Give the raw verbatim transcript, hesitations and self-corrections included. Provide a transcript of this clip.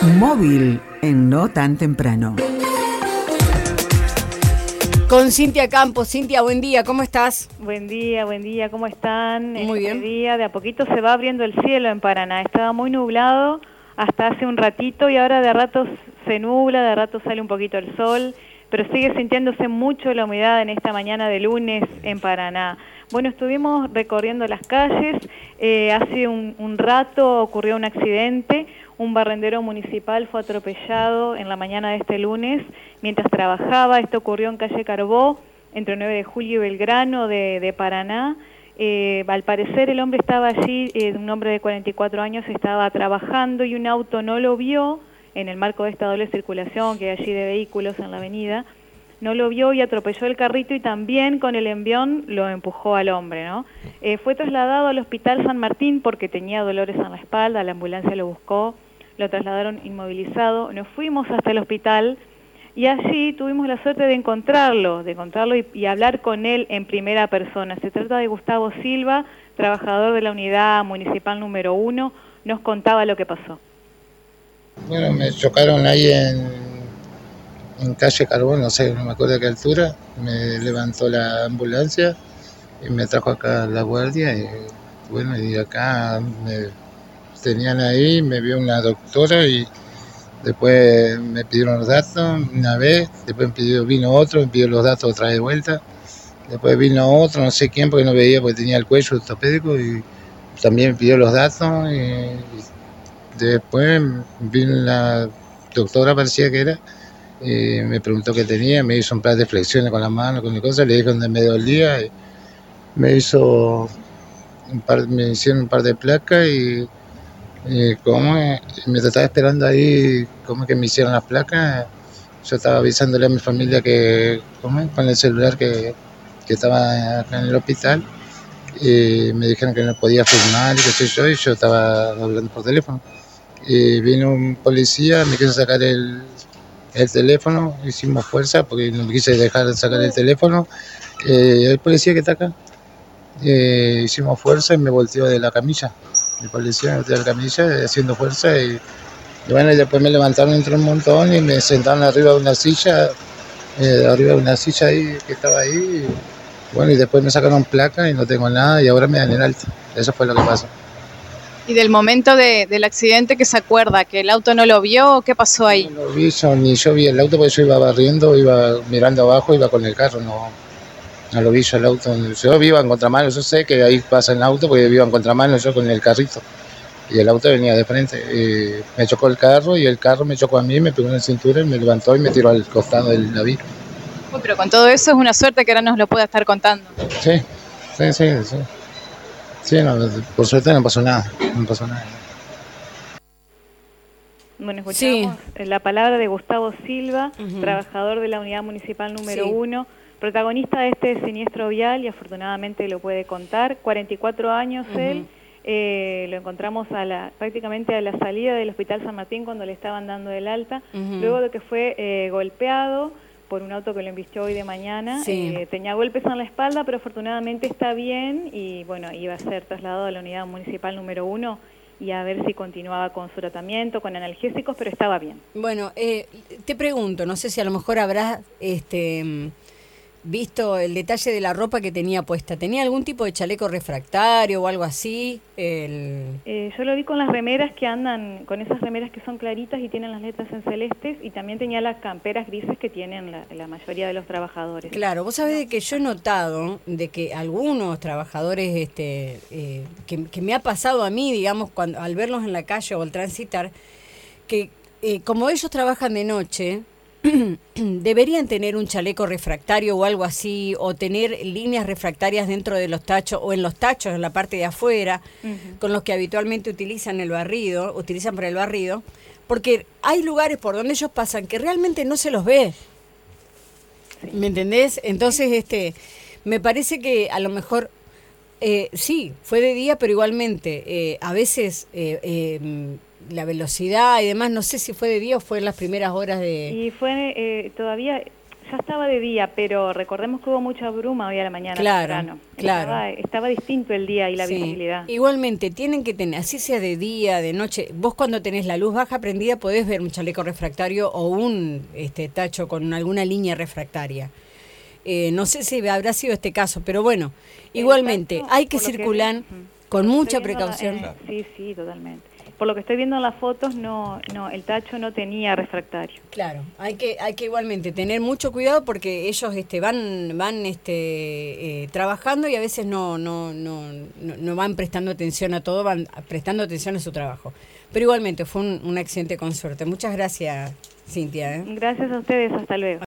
Móvil en No Tan Temprano. Con Cintia Campos. Cintia, buen día, ¿cómo estás? Buen día, buen día, ¿cómo están? Muy bien. Este día de a poquito se va abriendo el cielo en Paraná. Estaba muy nublado hasta hace un ratito y ahora de ratos se nubla, de ratos sale un poquito el sol, pero sigue sintiéndose mucho la humedad en esta mañana de lunes en Paraná. Bueno, estuvimos recorriendo las calles, eh, hace un, un rato ocurrió un accidente, un barrendero municipal fue atropellado en la mañana de este lunes mientras trabajaba. Esto ocurrió en calle Carbó, entre nueve de julio y Belgrano de, de Paraná. Eh, al parecer el hombre estaba allí, eh, un hombre de cuarenta y cuatro años, estaba trabajando y un auto no lo vio en el marco de esta doble circulación que hay allí de vehículos en la avenida. No lo vio y atropelló el carrito y también con el envión lo empujó al hombre, ¿no? Eh, fue trasladado al Hospital San Martín porque tenía dolores en la espalda, la ambulancia lo buscó, lo trasladaron inmovilizado. Nos fuimos hasta el hospital y allí tuvimos la suerte de encontrarlo, de encontrarlo y, y hablar con él en primera persona. Se trata de Gustavo Silva, trabajador de la unidad municipal número uno, nos contaba lo que pasó. Bueno, me chocaron ahí en, en calle Carbón, no sé, no me acuerdo a qué altura. Me levantó la ambulancia y me trajo acá a la guardia. Y bueno, y acá me tenían ahí, me vio una doctora y después me pidieron los datos una vez, después me pidió, vino otro, me pidió los datos otra vez de vuelta. Después vino otro, no sé quién, porque no veía porque tenía el cuello ortopédico y también me pidió los datos. Y, y después vino la doctora, parecía que era, y me preguntó qué tenía, me hizo un par de flexiones con las manos, con mi cosa, le dije dónde me dolía, y me hizo un par, me hicieron un par de placas y, y como me estaba esperando ahí, como que me hicieron las placas, yo estaba avisándole a mi familia que, como con el celular que, que estaba acá en el hospital, y me dijeron que no podía firmar y qué sé yo, y yo estaba hablando por teléfono. Y vino un policía, me quiso sacar el, el teléfono, hicimos fuerza porque no me quise dejar de sacar el teléfono. Eh, el policía que está acá, eh, hicimos fuerza y me volteó de la camilla. El policía me volteó de la camilla haciendo fuerza y, y bueno, y después me levantaron entre un montón y me sentaron arriba de una silla, eh, arriba de una silla ahí que estaba ahí. Y, bueno, y después me sacaron placa y no tengo nada y ahora me dan el alta. Eso fue lo que pasó. ¿Y del momento de, del accidente que se acuerda? ¿Que el auto no lo vio? ¿Qué pasó ahí? No lo vi yo, ni yo vi el auto porque yo iba barriendo, iba mirando abajo, iba con el carro, no, no lo vi yo el auto. Yo iba en contramano, yo sé que ahí pasa el auto porque iba en contramano yo con el carrito. Y el auto venía de frente, y me chocó el carro y el carro me chocó a mí, me pegó en la cintura y me levantó y me tiró al costado del navío. Uy, pero con todo eso es una suerte que ahora nos lo pueda estar contando. Sí, sí, sí, sí. Sí, no, por suerte no pasó nada, no pasó nada. Bueno, escuchamos Sí. la palabra de Gustavo Silva, Uh-huh. trabajador de la unidad municipal número Sí. uno, protagonista de este siniestro vial y afortunadamente lo puede contar. cuarenta y cuatro años Uh-huh. él, eh, lo encontramos a la, prácticamente a la salida del Hospital San Martín cuando le estaban dando el alta, Uh-huh. luego de que fue eh, golpeado por un auto que lo embistió hoy de mañana. Sí. Eh, tenía golpes en la espalda, pero afortunadamente está bien y bueno, iba a ser trasladado a la unidad municipal número uno y a ver si continuaba con su tratamiento, con analgésicos, pero estaba bien. Bueno, eh, te pregunto, no sé si a lo mejor habrás este, visto el detalle de la ropa que tenía puesta. ¿Tenía algún tipo de chaleco refractario o algo así? El... Eh, yo lo vi con las remeras que andan, con esas remeras que son claritas y tienen las letras en celestes, y también tenía las camperas grises que tienen la, la mayoría de los trabajadores. Claro, vos sabés de que yo he notado de que algunos trabajadores, este, eh, que, que me ha pasado a mí, digamos, cuando al verlos en la calle o al transitar, que eh, como ellos trabajan de noche, deberían tener un chaleco refractario o algo así, o tener líneas refractarias dentro de los tachos o en los tachos en la parte de afuera, uh-huh. con los que habitualmente utilizan el barrido, utilizan para el barrido, porque hay lugares por donde ellos pasan que realmente no se los ve. Sí. ¿Me entendés? Entonces, este, me parece que a lo mejor eh, sí, fue de día, pero igualmente eh, a veces eh, eh, la velocidad y demás, no sé si fue de día o fue en las primeras horas de... Y fue, eh, todavía, ya estaba de día, pero recordemos que hubo mucha bruma hoy a la mañana. Claro, temprano. claro. Estaba, estaba distinto el día y la Sí. visibilidad. Igualmente, tienen que tener, así sea de día, de noche, vos cuando tenés la luz baja prendida podés ver un chaleco refractario o un este tacho con alguna línea refractaria. Eh, no sé si habrá sido este caso, pero bueno, El igualmente, tacho, hay que por lo circular ujú. con Por lo que mucha estoy viendo la- precaución. eh, sí, sí, totalmente. Por lo que estoy viendo en las fotos, no, no, el tacho no tenía refractario. Claro, hay que hay que igualmente tener mucho cuidado porque ellos este van van este eh, trabajando y a veces no no, no no no van prestando atención a todo, van prestando atención a su trabajo. Pero igualmente fue un, un accidente con suerte. Muchas gracias, Cintia, ¿eh? Gracias a ustedes, hasta luego.